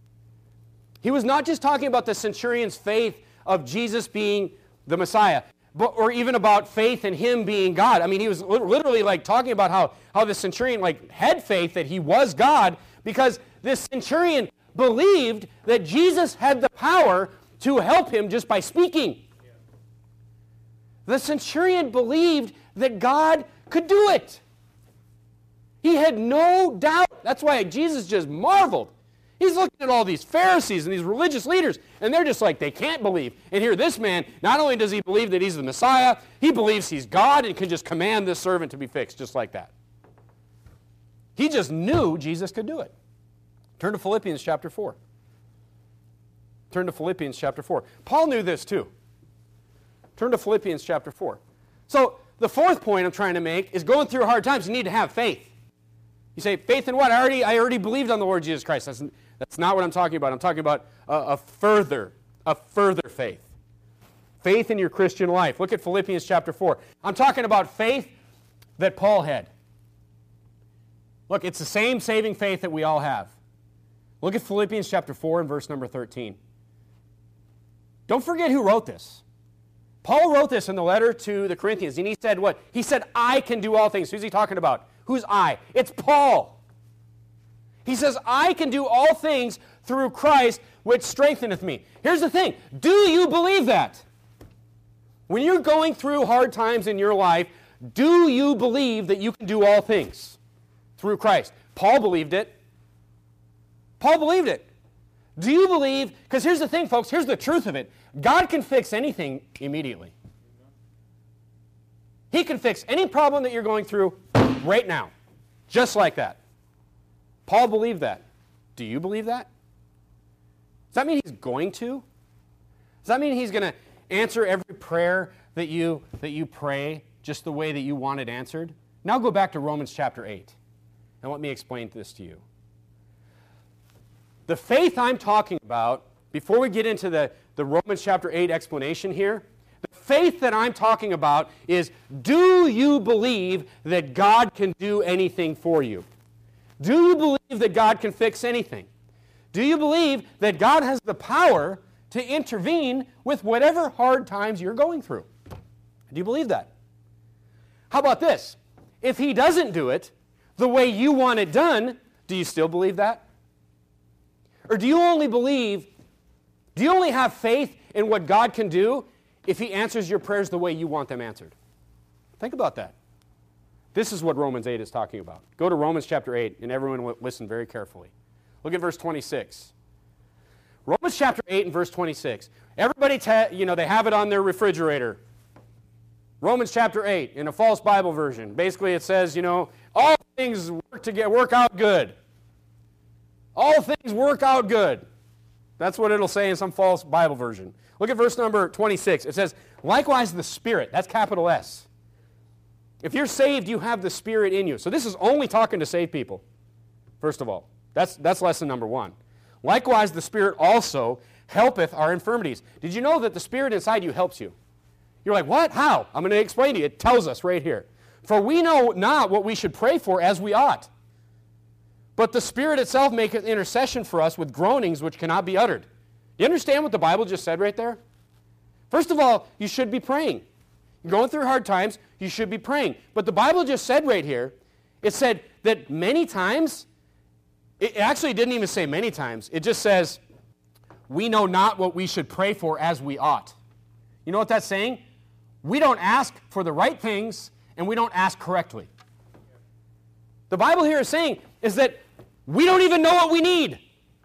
He was not just talking about the centurion's faith of Jesus being the Messiah, or even about faith in him being God. I mean, he was literally talking about how the centurion had faith that he was God, because this centurion believed that Jesus had the power to help him just by speaking. The centurion believed that God could do it. He had no doubt. That's why Jesus just marveled. He's looking at all these Pharisees and these religious leaders, and they're just like, they can't believe. And here, this man, not only does he believe that he's the Messiah, he believes he's God and can just command this servant to be fixed just like that. He just knew Jesus could do it. Turn to Philippians chapter 4. Turn to Philippians chapter 4. Paul knew this too. Turn to Philippians chapter 4. So the fourth point I'm trying to make is going through hard times, you need to have faith. You say, faith in what? I already believed on the Lord Jesus Christ. That's not what I'm talking about. I'm talking about a further faith. Faith in your Christian life. Look at Philippians chapter 4. I'm talking about faith that Paul had. Look, it's the same saving faith that we all have. Look at Philippians chapter 4 and verse number 13. Don't forget who wrote this. Paul wrote this in the letter to the Corinthians, and he said what? He said, I can do all things. Who's he talking about? Who's I? It's Paul. He says, I can do all things through Christ, which strengtheneth me. Here's the thing. Do you believe that? When you're going through hard times in your life, do you believe that you can do all things through Christ? Paul believed it. Paul believed it. Do you believe, because here's the thing, folks, here's the truth of it. God can fix anything immediately. He can fix any problem that you're going through right now, just like that. Paul believed that. Do you believe that? Does that mean he's going to? Does that mean he's going to answer every prayer that you pray just the way that you want it answered? Now go back to Romans chapter 8, and let me explain this to you. The faith I'm talking about, before we get into the Romans chapter 8 explanation here, the faith that I'm talking about is, do you believe that God can do anything for you? Do you believe that God can fix anything? Do you believe that God has the power to intervene with whatever hard times you're going through? Do you believe that? How about this? If he doesn't do it the way you want it done, do you still believe that? Or do you only have faith in what God can do if he answers your prayers the way you want them answered? Think about that. This is what Romans 8 is talking about. Go to Romans chapter 8, and everyone listen very carefully. Look at verse 26. Romans chapter 8 and verse 26. Everybody, they have it on their refrigerator. Romans chapter 8 in a false Bible version. Basically it says, all things work out good. All things work out good. That's what it'll say in some false Bible version. Look at verse number 26. It says, likewise the Spirit, that's capital S. If you're saved, you have the Spirit in you. So this is only talking to saved people, first of all. That's lesson number 1. Likewise the Spirit also helpeth our infirmities. Did you know that the Spirit inside you helps you? You're like, what? How? I'm going to explain to you. It tells us right here. For we know not what we should pray for as we ought. But the Spirit itself maketh intercession for us with groanings which cannot be uttered. You understand what the Bible just said right there? First of all, you should be praying. You're going through hard times, you should be praying. But the Bible just said right here, it said that many times, it actually didn't even say many times, it just says, we know not what we should pray for as we ought. You know what that's saying? We don't ask for the right things, and we don't ask correctly. The Bible here is saying is that we don't even know what we need.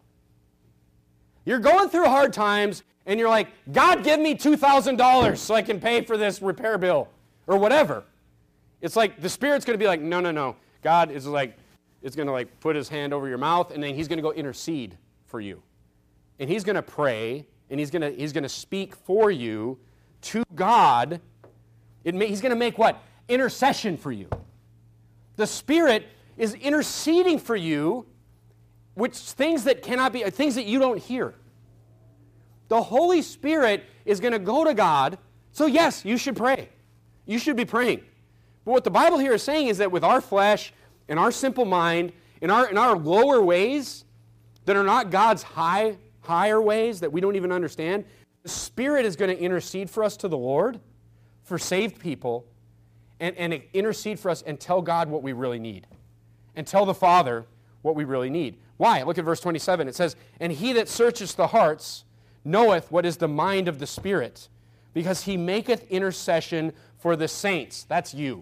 You're going through hard times, and you're like, God, give me $2,000 so I can pay for this repair bill, or whatever. It's like the Spirit's going to be like, no. God is like, it's going to put his hand over your mouth, and then he's going to go intercede for you. And he's going to pray, and he's going to speak for you to God. He's going to make what? Intercession for you. The Spirit is interceding for you, which things that cannot be, things that you don't hear. The Holy Spirit is going to go to God. So yes, you should pray. You should be praying. But what the Bible here is saying is that with our flesh and our simple mind, in our lower ways that are not God's higher ways that we don't even understand, the Spirit is going to intercede for us to the Lord, for saved people, and intercede for us and tell God what we really need. And tell the Father what we really need. Why? Look at verse 27. It says, "And he that searcheth the hearts knoweth what is the mind of the Spirit, because he maketh intercession for the saints." That's you.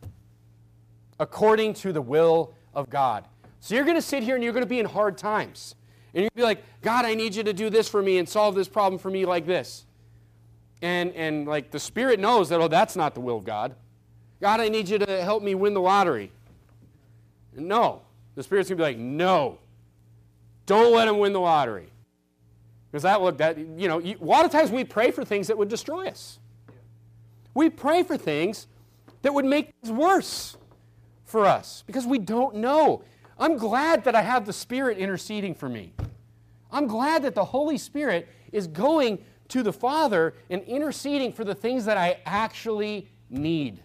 "According to the will of God." So you're going to sit here and you're going to be in hard times. And you're going to be like, "God, I need you to do this for me and solve this problem for me like this." And like the Spirit knows that, oh, that's not the will of God. "God, I need you to help me win the lottery." No. The Spirit's going to be like, "No. Don't let him win the lottery." Because a lot of times we pray for things that would destroy us. We pray for things that would make things worse for us because we don't know. I'm glad that I have the Spirit interceding for me. I'm glad that the Holy Spirit is going to the Father and interceding for the things that I actually need.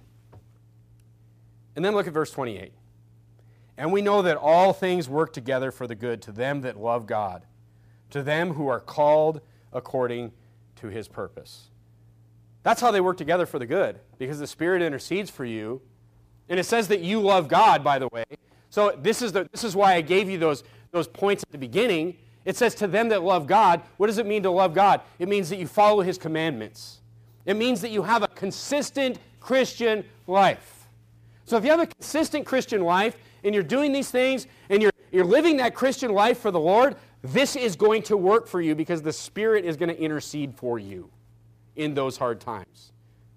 And then look at verse 28. "And we know that all things work together for the good to them that love God, to them who are called according to his purpose." That's how they work together for the good, because the Spirit intercedes for you. And it says that you love God, by the way. So this is why I gave you those points at the beginning. It says to them that love God. What does it mean to love God? It means that you follow his commandments. It means that you have a consistent Christian life. So if you have a consistent Christian life and you're doing these things and you're living that Christian life for the Lord, this is going to work for you because the Spirit is going to intercede for you in those hard times.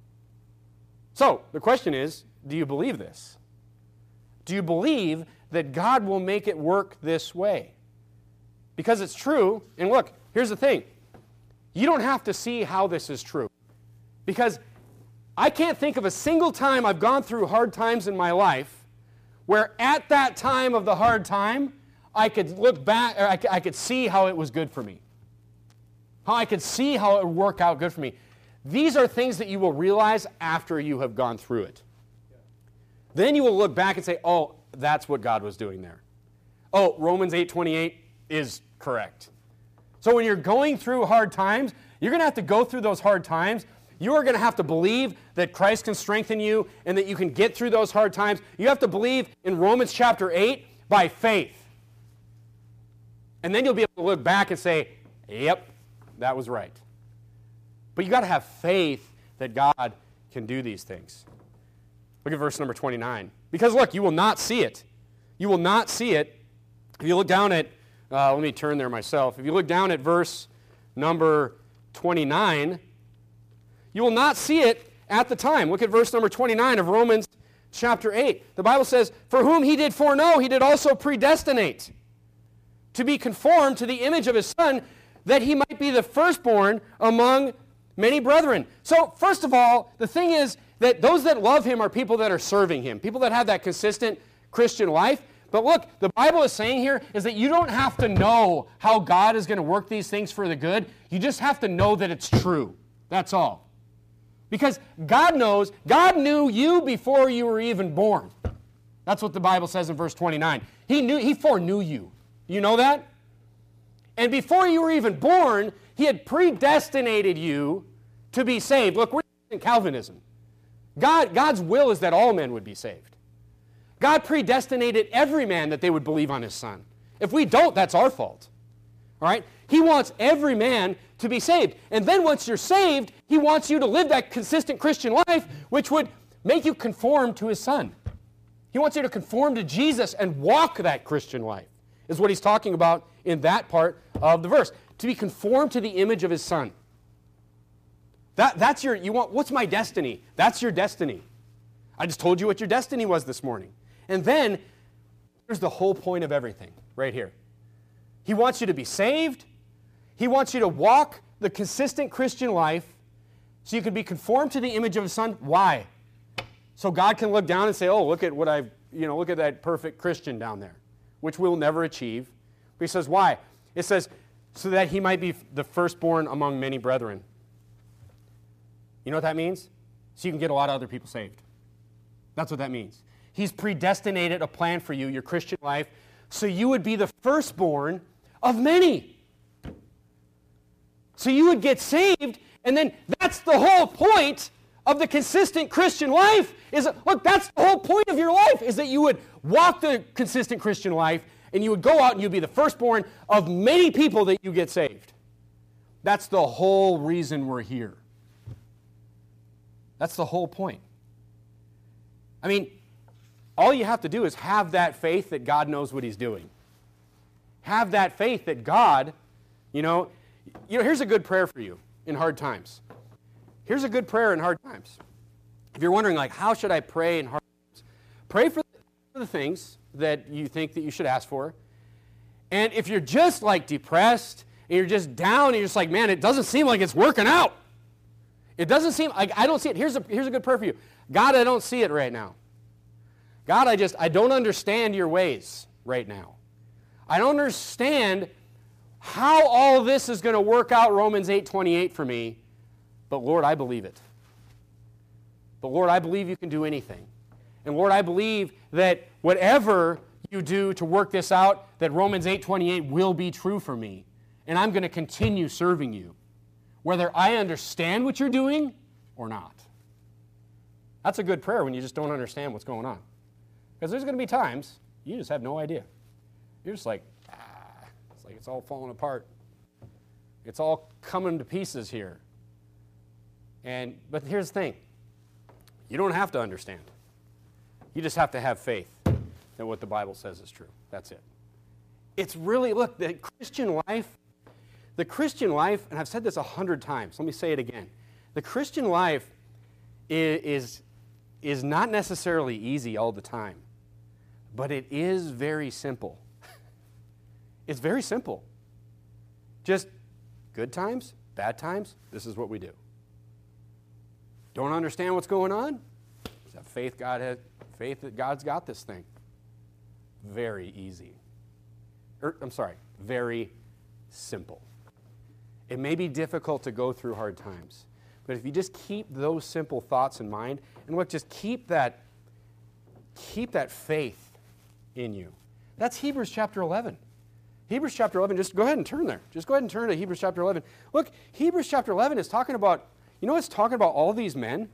So the question is, do you believe this? Do you believe that God will make it work this way? Because it's true, and look, here's the thing. You don't have to see how this is true. Because I can't think of a single time I've gone through hard times in my life where at that time of the hard time, I could look back, or I could see how it was good for me. How I could see how it would work out good for me. These are things that you will realize after you have gone through it. Then you will look back and say, oh, that's what God was doing there. Oh, Romans 8:28 is correct. So when you're going through hard times, you're going to have to go through those hard times. You are going to have to believe that Christ can strengthen you and that you can get through those hard times. You have to believe in Romans chapter 8 by faith. And then you'll be able to look back and say, yep, that was right. But you got to have faith that God can do these things. Look at verse number 29. Because look, you will not see it. You will not see it. If you look down at, let me turn there myself. If you look down at verse number 29, you will not see it at the time. Look at verse number 29 of Romans chapter 8. The Bible says, for whom he did foreknow, he did also predestinate to be conformed to the image of his Son, that he might be the firstborn among many brethren. So, first of all, the thing is that those that love him are people that are serving him, people that have that consistent Christian life. But look, the Bible is saying here is that you don't have to know how God is going to work these things for the good. You just have to know that it's true. That's all. Because God knows, God knew you before you were even born. That's what the Bible says in verse 29. He foreknew you. You know that? And before you were even born, he had predestinated you to be saved. Look, we're in Calvinism. God's will is that all men would be saved. God predestinated every man that they would believe on his Son. If we don't, that's our fault. All right? He wants every man to be saved. And then once you're saved, he wants you to live that consistent Christian life, which would make you conform to his Son. He wants you to conform to Jesus and walk that Christian life, is what he's talking about in that part of the verse. To be conformed to the image of his Son. That's what's my destiny? That's your destiny. I just told you what your destiny was this morning. And then, here's the whole point of everything, right here. He wants you to be saved. He wants you to walk the consistent Christian life so you can be conformed to the image of his Son. Why? So God can look down and say, oh, look at look at that perfect Christian down there, which we'll never achieve. But he says, why? It says, so that he might be the firstborn among many brethren. You know what that means? So you can get a lot of other people saved. That's what that means. He's predestinated a plan for you, your Christian life, so you would be the firstborn of many. So you would get saved, and then that's the whole point of the consistent Christian life. Look, that's the whole point of your life, is that you would walk the consistent Christian life, and you would go out and you'd be the firstborn of many people that you get saved. That's the whole reason we're here. That's the whole point. I mean, all you have to do is have that faith that God knows what He's doing. Have that faith that God, here's a good prayer for you in hard times. Here's a good prayer in hard times. If you're wondering, like, how should I pray in hard times? Pray for the things that you think that you should ask for. And if you're just, like, depressed, and you're just down, and you're just like, man, it doesn't seem like it's working out. It doesn't seem, like, I don't see it. Here's a good prayer for you. God, I don't see it right now. God, I don't understand your ways right now. I don't understand how all this is going to work out, Romans 8:28 for me, but Lord, I believe it. But Lord, I believe you can do anything. And Lord, I believe that whatever you do to work this out, that Romans 8:28 will be true for me. And I'm going to continue serving you, whether I understand what you're doing or not. That's a good prayer when you just don't understand what's going on. Because there's going to be times you just have no idea. You're just like, it's like it's all falling apart. It's all coming to pieces here. But here's the thing. You don't have to understand. You just have to have faith that what the Bible says is true. That's it. It's really, look, the Christian life, and I've said this 100 times, let me say it again. The Christian life is not necessarily easy all the time, but it is very simple. It's very simple. Just good times, bad times, this is what we do. Don't understand what's going on? Just have faith that God's got this thing. Very easy. Very simple. It may be difficult to go through hard times, but if you just keep those simple thoughts in mind, and look, just keep that faith in you. That's Hebrews chapter 11. Hebrews chapter 11, just go ahead and turn there. Just go ahead and turn to Hebrews chapter 11. Look, Hebrews chapter 11 is talking about, it's talking about all these men.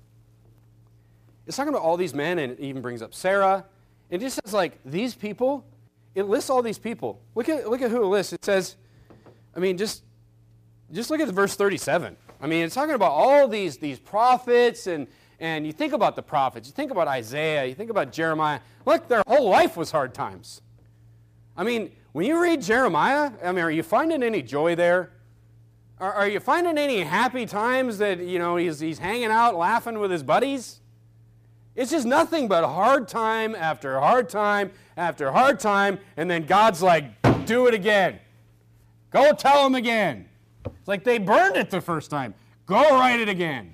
It's talking about all these men, and it even brings up Sarah. It just says, like, these people, it lists all these people. Look at who it lists. It says, just look at verse 37. It's talking about all these prophets, and you think about the prophets. You think about Isaiah. You think about Jeremiah. Look, their whole life was hard times. When you read Jeremiah, are you finding any joy there? Are you finding any happy times that, he's hanging out laughing with his buddies? It's just nothing but hard time after hard time after hard time, and then God's like, do it again. Go tell them again. It's like they burned it the first time. Go write it again.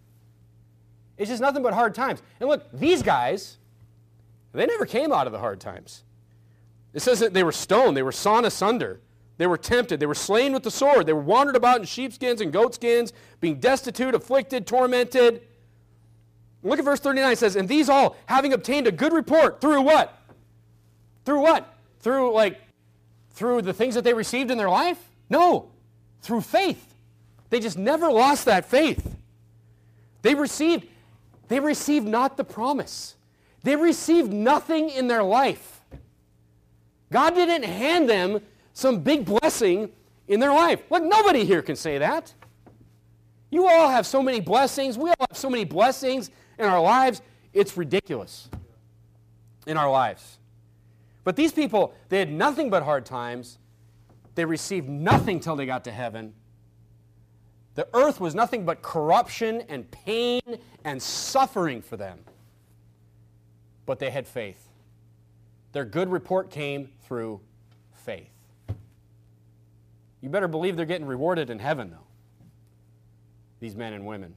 It's just nothing but hard times. And look, these guys, they never came out of the hard times. It says that they were stoned, they were sawn asunder, they were tempted, they were slain with the sword, they were wandered about in sheepskins and goatskins, being destitute, afflicted, tormented. Look at verse 39, it says, and these all, having obtained a good report, through what? Through what? Through the things that they received in their life? No, through faith. They just never lost that faith. They received not the promise. They received nothing in their life. God didn't hand them some big blessing in their life. Look, nobody here can say that. You all have so many blessings. We all have so many blessings in our lives. It's ridiculous in our lives. But these people, they had nothing but hard times. They received nothing till they got to heaven. The earth was nothing but corruption and pain and suffering for them. But they had faith. Their good report came through faith. You better believe they're getting rewarded in heaven, though, these men and women.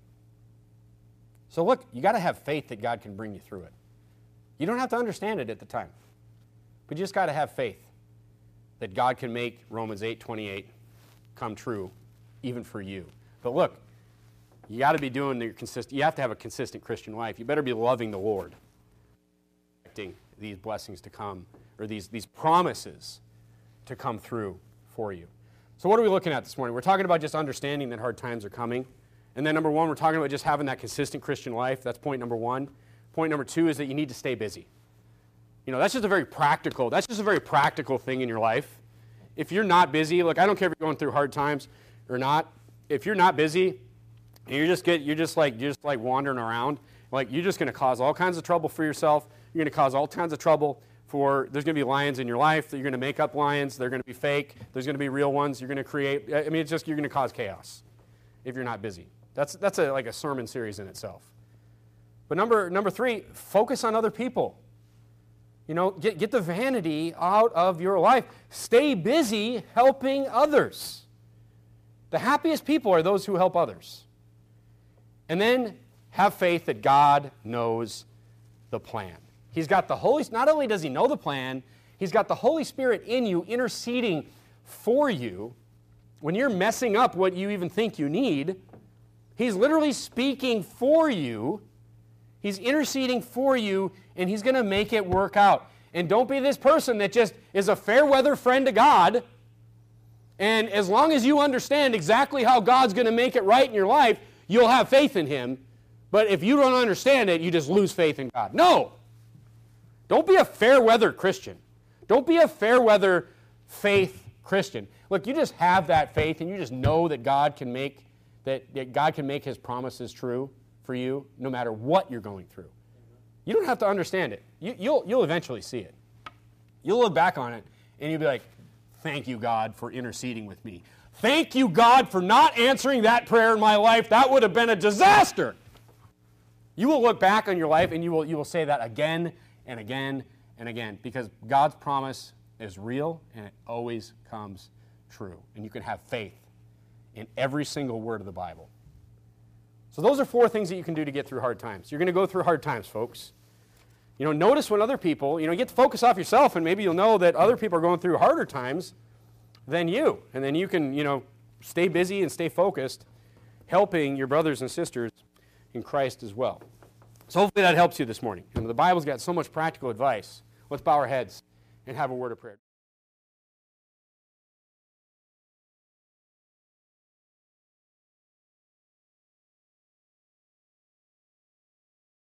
So look, you got to have faith that God can bring you through it. You don't have to understand it at the time, but you just got to have faith that God can make Romans 8:28 come true, even for you. But look, you got to be doing you have to have a consistent Christian life. You better be loving the Lord, expecting these blessings to come, or these promises to come through for you. So what are we looking at this morning? We're talking about just understanding that hard times are coming. And then number one, we're talking about just having that consistent Christian life. That's point number one. Point number two is that you need to stay busy. That's just a very practical thing in your life. If you're not busy, look, I don't care if you're going through hard times or not. If you're not busy, and you're just like wandering around, like you're just going to cause all kinds of trouble for yourself. You're going to cause all kinds of trouble there's going to be lions in your life. You're going to make up lions. They're going to be fake. There's going to be real ones. You're going to create. You're going to cause chaos if you're not busy. That's like a sermon series in itself. But number 3, focus on other people. Get the vanity out of your life. Stay busy helping others. The happiest people are those who help others. And then have faith that God knows the plan. He's got the not only does he know the plan, he's got the Holy Spirit in you interceding for you. When you're messing up what you even think you need, he's literally speaking for you. He's interceding for you, and he's going to make it work out. And don't be this person that just is a fair weather friend to God, and as long as you understand exactly how God's going to make it right in your life, you'll have faith in him. But if you don't understand it, you just lose faith in God. No! Don't be a fair weather Christian. Don't be a fair weather faith Christian. Look, you just have that faith, and you just know that God can make his promises true for you no matter what you're going through. You don't have to understand it. You'll eventually see it. You'll look back on it, and you'll be like, thank you, God, for interceding with me. Thank you, God, for not answering that prayer in my life. That would have been a disaster. You will look back on your life, and you will say that again and again and again, because God's promise is real, and it always comes true. And you can have faith in every single word of the Bible. So those are 4 things that you can do to get through hard times. You're going to go through hard times, folks. Notice when other people, get to focus off yourself, and maybe you'll know that other people are going through harder times than you. And then you can, stay busy and stay focused, helping your brothers and sisters in Christ as well. So hopefully that helps you this morning. The Bible's got so much practical advice. Let's bow our heads and have a word of prayer.